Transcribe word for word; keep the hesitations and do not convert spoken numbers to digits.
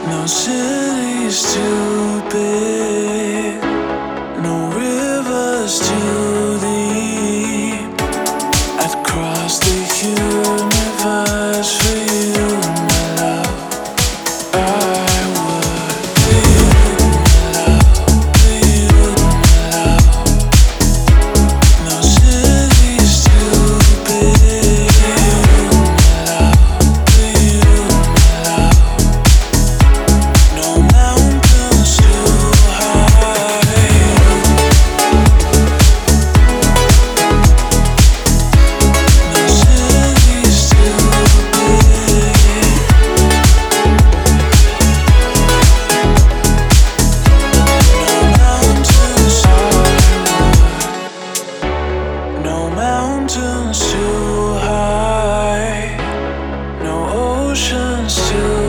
No city's too big, no river's too deep. I'd cross the universe for you, my love. I would for you, my love, for you, my love. No city's too big, my love, for you, my love. No mountains too high. No city's too big. No mountains high. No mountains too high. No oceans too